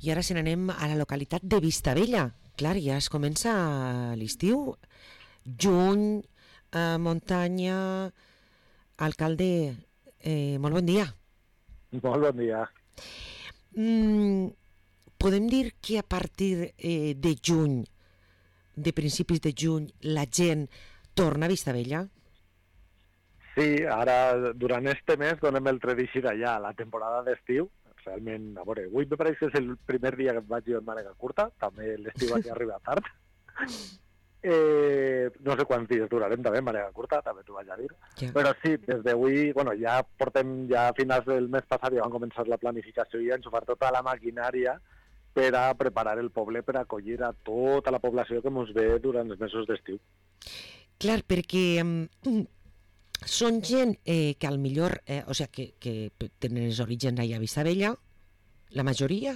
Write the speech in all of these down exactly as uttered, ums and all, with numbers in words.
I ara se n'anem a la localitat de Vistabella. Clar, ja es comença l'estiu. Juny, eh, muntanya... Alcalde, eh, molt bon dia. Molt bon dia. Mm, podem dir que a partir eh, de juny, de principis de juny, la gent torna a Vistabella? Sí, ara durant este mes donem el tret d'eixida ja a la temporada d'estiu. Realment, a veure, avui me pareix que és el primer dia que vaig jo en mànega curta, també l'estiu aquí arriba tard. Eh, no sé quants dies durarem també en mànega curta, també t'ho vaig a dir. Ja. Però sí, des d'avui, bueno, ja portem, ja a finals del mes passat ja vam començar la planificació i a enxufar tota la maquinària per a preparar el poble per acollir a tota la població que ens ve durant els mesos d'estiu. Clar, perquè mm, són gent eh, que al millor, eh, o sigui, que, que tenen els orígens allà a Vistabella, la majoria?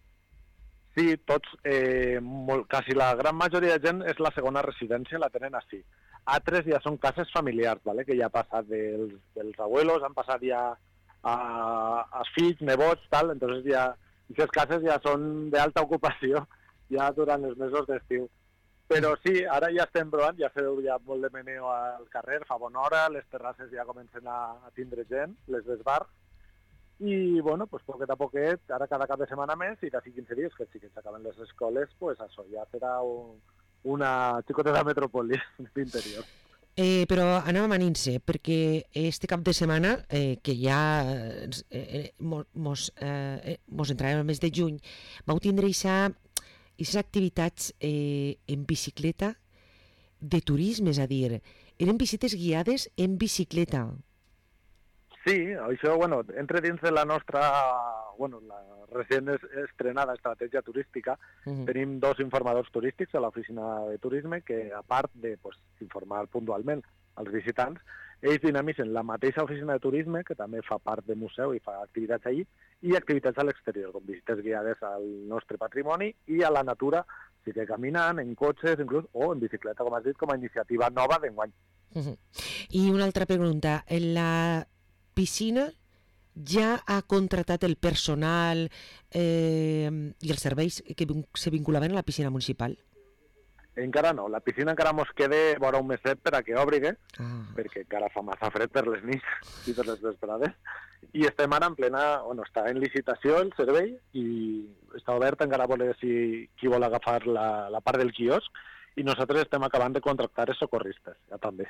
Sí, tots, eh, molt, quasi la gran majoria de gent és la segona residència, la tenen així. Altres ja són cases familiars, ¿vale? Que ja ha passat dels, dels abuelos, han passat ja a, a fills, nebots, tal, entonces ja, aquestes cases ja són d'alta ocupació ja durant els mesos d'estiu. Però sí, ara ja estem provant, ja feu ja molt de meneo al carrer, fa bona hora, les terrasses ja comencen a, a tindre gent, les dels bars, i, bueno, pues poquet a poquet, ara cada cap de setmana més, i d'aquí quinze dies, que sí que s'acaben les escoles, pues això ja serà un, una xicoteta metròpoli d'interior. Eh, però anem amanint-se, perquè este cap de setmana, eh, que ja eh, eh, mos, eh, mos entrarem al mes de juny, vau tindre aquestes activitats eh, en bicicleta de turisme, és a dir, eren visites guiades en bicicleta. Sí, això, bueno, entra dins de la nostra, bueno, la recent estrenada estratègia turística. Uh-huh. Tenim dos informadors turístics a l'oficina de turisme que, a part de pues, informar puntualment als visitants, ells dinamitzen la mateixa oficina de turisme, que també fa part de museu i fa activitats allí, i activitats a l'exterior, com visites guiades al nostre patrimoni i a la natura, sí que caminant, en cotxes, inclús, o en bicicleta, com has dit, com a iniciativa nova d'enguany. Uh-huh. I una altra pregunta, en la piscina ja ha contratat el personal eh, i els serveis que se vinculaven a la piscina municipal? Encara no, la piscina encara mos queda vora un meset per a que obrigue, ah. perquè encara fa massa fred per les nits i per les vesprades, i estem ara en plena, bueno, està en licitació el servei i està obert encara a veure si qui vol agafar la, la part del quiosc, i nosaltres estem acabant de contractar els socorristes, ja també.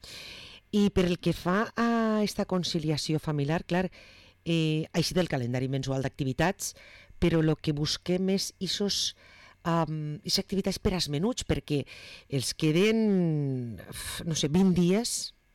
I per el que fa a aquesta conciliació familiar, clar, eh, així del calendari mensual d'activitats, però el que busquem és aquestes um, activitats per als menuts, perquè els queden, no sé, vint dies,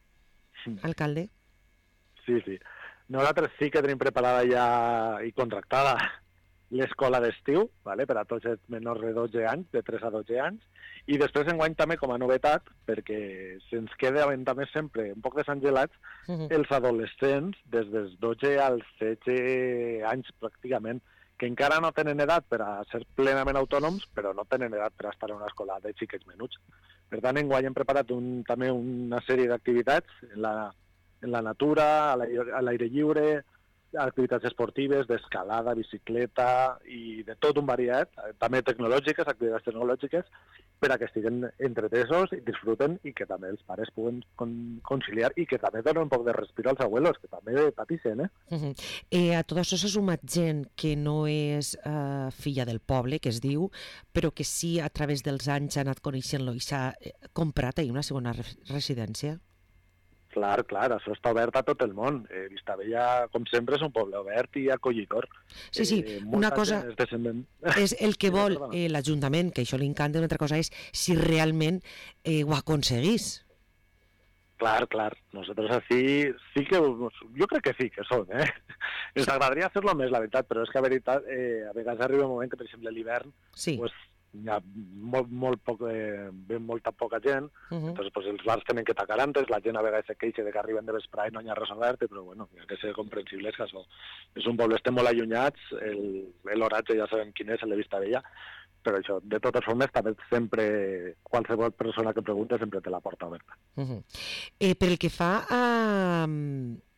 alcalde? Sí, sí. Nosaltres sí que tenim preparada ja i contractada l'escola d'estiu, ¿vale? Per a tots els menors de dotze anys, de tres a dotze anys, i després enguany també com a novetat, perquè se'ns queda també sempre un poc desangelats, uh-huh. els adolescents des dels dotze als setze anys pràcticament, que encara no tenen edat per a ser plenament autònoms, però no tenen edat per a estar en una escola de xiquets menuts. Per tant, enguany hem preparat un, també una sèrie d'activitats en la, en la natura, a l'aire lliure, activitats esportives, d'escalada, bicicleta i de tot un variat, també tecnològiques, activitats tecnològiques, per a que estiguen entretesos i disfruten i que també els pares puguen con- conciliar i que també donen un poc de respiro als abuelos, que també patixen, eh? Uh-huh. eh a tot això s'ha sumat gent que no és eh, filla del poble, que es diu, però que sí a través dels anys ha anat coneixent-lo i s'ha comprat ahir una segona re- residència? Clar, clar, això està obert a tot el món. Eh, Vistabella, com sempre, és un poble obert i acollidor. Sí, sí, eh, una cosa és, descendent... és el que vol eh, l'Ajuntament, que això li encanta, una altra cosa és si realment eh, ho aconseguís. Clar, clar, nosaltres així sí que, jo crec que sí que són, eh? Ens agradaria fer-lo més, la veritat, però és que a veritat, eh, a vegades arriba un moment que, per exemple, l'hivern, sí. pues, hi ha molt, molt poc, eh, ben molta poca gent, uh-huh. Entonces pues, els bars tenen que tacar antes, la gent a vegades se queixa de que arriben de vesprà i no hi ha res obert, però bueno, hi ha que ser comprensibles que això és un poble, estem molt allunyats, l'oratge ja sabem quin és, el de Vistabella, però això, de totes formes, també sempre, qualsevol persona que pregunta sempre té la porta oberta. Uh-huh. Eh, per el que fa a,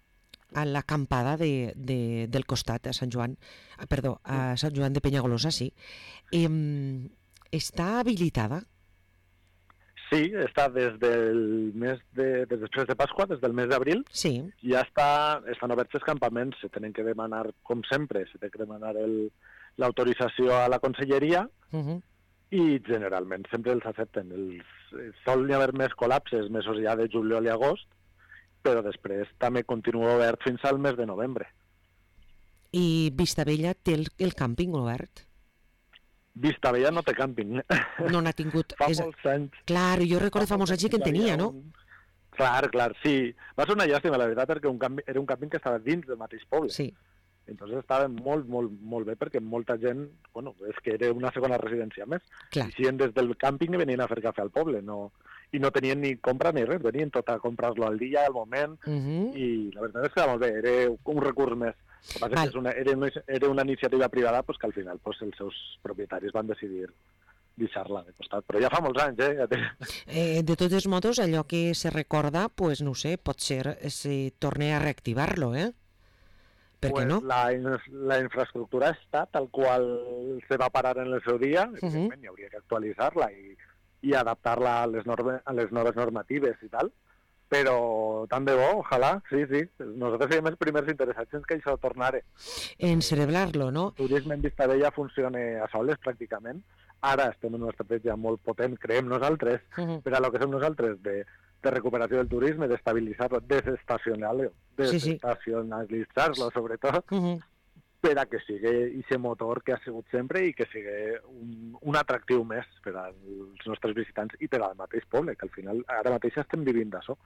a l'acampada de, de, del costat, a Sant Joan, ah, perdó, a Sant Joan de Penyagolosa, sí. Eh, està habilitada? Sí, està des del mes de, des després de Pasqua, des del mes d'abril, Sí. ja està, estan oberts els campaments, se tenen que demanar, com sempre, se té que demanar el- l'autorització a la conselleria, Uh -huh. i generalment sempre els accepten. Els, sol hi haver més col·lapses mesos ja de juliol i agost, però després també continua obert fins al mes de novembre. I Vistabella té el, el càmping obert? Vistabella no té càmping. No n'ha tingut... Fa és... molts anys. Clar, jo recordo fa molts anys que en tenia, no? Un... Clar, clar, sí. Va ser una llàstima, la veritat, perquè un campi... era un càmping que estava dins del mateix poble. Sí. Entonces estava molt, molt, molt bé, perquè molta gent, bueno, és que era una segona residència més. Clar. Eixien des del càmping i venien a fer cafè al poble, no... i no tenien ni compra ni res, venien tot a comprar-lo al dia, al moment, Uh -huh. i la veritat és que era molt bé, era un recurs més. El que passa és Val. que és una, era, una, era una iniciativa privada pues, que al final pues, els seus propietaris van decidir deixar-la de costat. Però ja fa molts anys, eh? Ja té... Eh, de totes modos, allò que se recorda, pues no sé, pot ser si torne a reactivar-lo, eh? Per pues què no? La, la infraestructura està tal qual se va parar en el seu dia, Uh-huh. evidentment hi hauria que actualitzar-la i, i adaptar-la a les, normes, a les noves normatives i tal, però tant de bo, ojalà, sí, sí. Nosaltres serem els primers interessats en que això tornara. En celebrar-lo, no? El turisme en Vistabella funciona a soles, pràcticament. Ara estem en una estratègia molt potent, creiem nosaltres, Uh -huh. per a lo que som nosaltres, de, de recuperació del turisme, d'estabilitzar-lo, desestacionar-lo, Sí, sí. desestacionalitzar-lo, sobretot, Uh -huh. per a que sigui aquest motor que ha sigut sempre i que sigui un, un atractiu més per als nostres visitants i per al mateix poble, que al final ara mateix estem vivint d'això.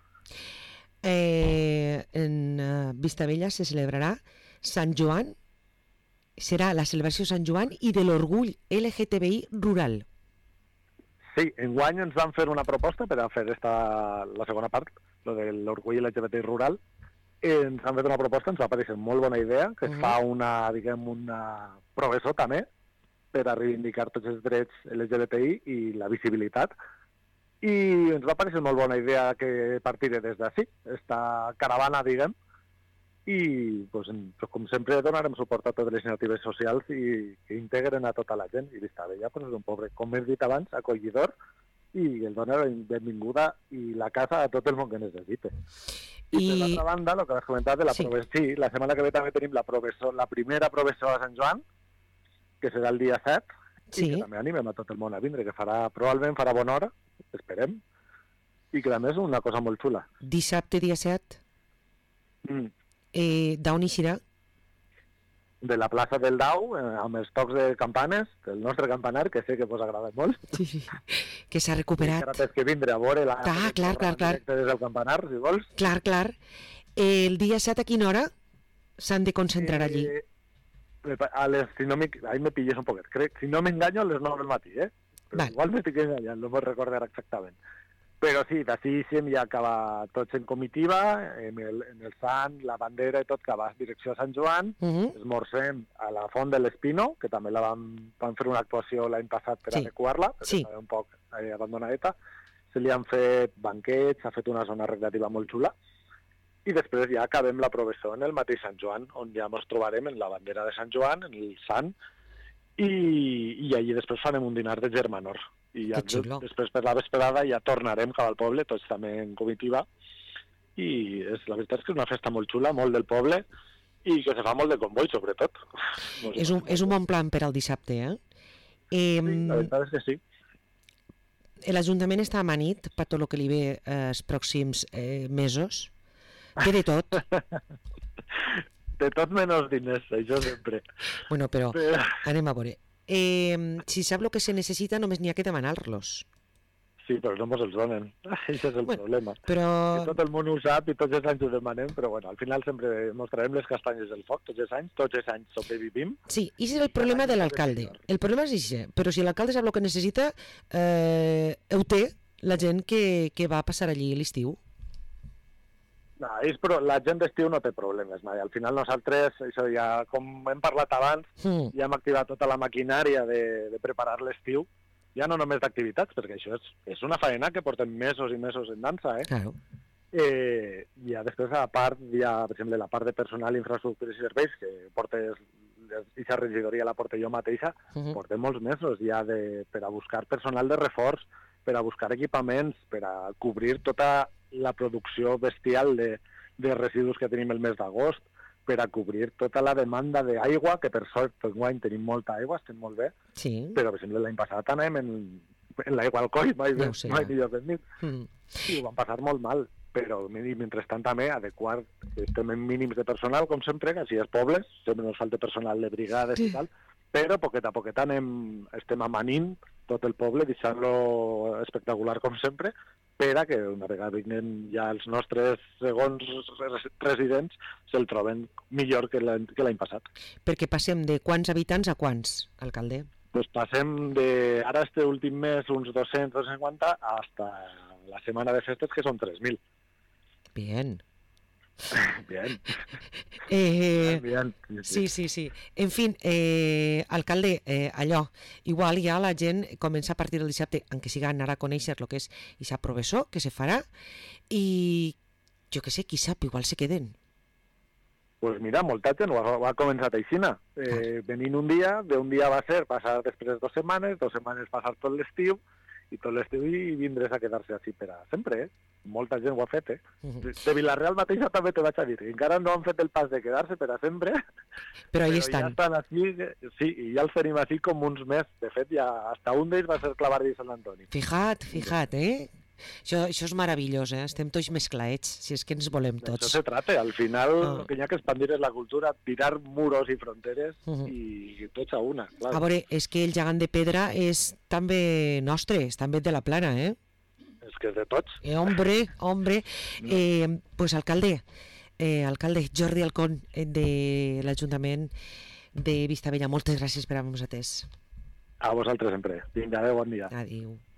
Eh, en uh, Vistabella se celebrarà Sant Joan, serà la celebració Sant Joan i de l'orgull L G T B I rural. Sí, enguany ens van fer una proposta per a fer esta, la segona part, lo de l'orgull L G B T I rural. Eh, ens han fet una proposta, ens va parecer molt bona idea, que es Mhm. fa una, diguem, una professó també, per a reivindicar tots els drets L G B T I i la visibilitat. I ens va parecer molt bona idea que partira des d'ací, esta caravana, diguem, i pues, en- pues, com sempre donarem suport a totes les iniciatives socials i que integren a tota la gent. I Vistabella pues, és un poble, com he dit abans, acollidor, i el dona la benvinguda i la casa a tot el món que necessite. I, I... per I l'altra banda, el que has comentat de la Sí. sí. sí, la setmana que ve també tenim la, professor, la primera professó a Sant Joan, que serà el dia set, Sí. i que també animem a tot el món a vindre, que farà, probablement farà bona hora, esperem, i que a més és una cosa molt xula. dissabte dia set, Mm. eh, d'on hi serà? De la plaça del Dau, eh, amb els tocs de campanes, del nostre campanar, que sé que vos agrada molt. Sí, sí. Que s'ha Encara recuperat. tens que vindre a veure la... Clar, clar, clar, clar. directe des del campanar, si vols. Clar, clar. Eh, el dia set a quina hora s'han de concentrar allí? Eh, me pa- a les, si no me, ahí me pilles un poquet. Crec, si no m'enganyo, a les nou del matí, eh? Però Val. igual m'estic enganyant, no me'n recordar exactament. Però sí, d'ací ja acaba tots en comitiva, en el, en el Sant, la bandera i tot, que va direcció a Sant Joan, Uh -huh. esmorzem a la Font de l'Espino, que també la vam, vam fer una actuació l'any passat per Sí. adequar-la, perquè Sí. estava un poc eh, abandonadeta. Se li han fet banquets, s'ha fet una zona recreativa molt xula, i després ja acabem la professó en el mateix Sant Joan, on ja ens trobarem en la bandera de Sant Joan, en el Sant, i, i allí després farem un dinar de germanor. I ja Que xulo. després per la vesprada ja tornarem cap al poble, tots també en comitiva, i és, la veritat és que és una festa molt xula, molt del poble, i que se fa molt de comboi, sobretot. No sé. És un, és un bon plan per al dissabte, eh? eh Sí, la veritat és que sí. L'Ajuntament està amanit per tot el que li ve eh, els pròxims eh, mesos. Té de tot. De tot menys diners, això sempre. Bueno, però Però, anem a veure. Eh, si sap el que se necessita, només n'hi ha que demanar-los. sí, però no ens els donen. Això és el Bueno, problema. Però Que tot el món ho sap i tots els anys ho demanem, però bueno, al final sempre mostrarem les castanyes del foc, tots els anys, tots els anys sobrevivim. sí, i és el problema de l'alcalde. El problema és això, però si l'alcalde sap el que necessita, eh, ho té la gent que, que va passar allí l'estiu. No, és, però la gent d'estiu no té problemes mai. Al final nosaltres, això ja, com hem parlat abans, Mm. ja hem activat tota la maquinària de, de preparar l'estiu, ja no només d'activitats, perquè això és, és una faena que portem mesos i mesos en dansa, eh? Claro. Eh, I ja després, a part, hi ha, per exemple, la part de personal, infraestructures i serveis, que portes, aquesta regidoria la porto jo mateixa, uh -huh. portem molts mesos ja de, per a buscar personal de reforç, per a buscar equipaments, per a cobrir tota la producció bestial de, de residus que tenim el mes d'agost, per a cobrir tota la demanda d'aigua, que per sort enguany tenim molta aigua, estem molt bé, sí. però, per exemple, l'any passat anàvem en, en l'aigua al coll, mai, no bé, mai millor ben dit, mm. i ho vam passar molt mal. Però, mentrestant, també adequar, estem en mínims de personal, com sempre, que així és pobles, sempre ens falta personal de brigades sí. i tal, però poquet a poquet anem, estem amanint tot el poble, deixant-lo espectacular, com sempre, per a que una vegada vinguin ja els nostres segons residents se'l troben millor que l'any passat. Perquè passem de quants habitants a quants, alcalde? Pues passem de, ara este últim mes, uns dos-cents, dos-cents cinquanta, hasta la setmana de festes, que són tres mil. Bien. Bien. Eh, Bien. Sí, sí, sí. En fin, eh, alcalde, eh, allò, igual ja la gent comença a partir del dissabte, en què siga anar a conèixer el que és aquesta professor que se farà, i jo què sé, qui sap, igual se queden. Pues mira, molta gent ho ha, ho ha començat aixina. Eh, venint un dia, d'un dia va ser passar després dues setmanes, dues setmanes passar tot l'estiu, i tot l'estiu i vindres a quedar-se així per a sempre, eh? Molta gent ho ha fet, eh? Uh-huh. De Vilareal mateixa també te vaig a dir, encara no han fet el pas de quedar-se per a sempre, però ahí però estan. Ja estan així, sí, i ja els tenim així com uns més. De fet, ja hasta un d'ells va ser Clavardi i Sant Antoni. Fijat, fijat, eh? Això, això és meravellós, eh? Estem tots mesclaets, si és que ens volem tots. Això se trata, al final oh. el que hi ha que expandir és la cultura, tirar muros i fronteres uh-huh. i tots a una. Clar. A veure, és que el gegant de pedra és també nostre, és també de la Plana, eh? És que és de tots. Eh, hombre, hombre. No. Eh, pues alcalde, eh, alcalde Jordi Alcón, eh, de l'Ajuntament de Vistabella, moltes gràcies per haver-nos atès. A vosaltres sempre. Vinga, adéu, bon dia. Adéu.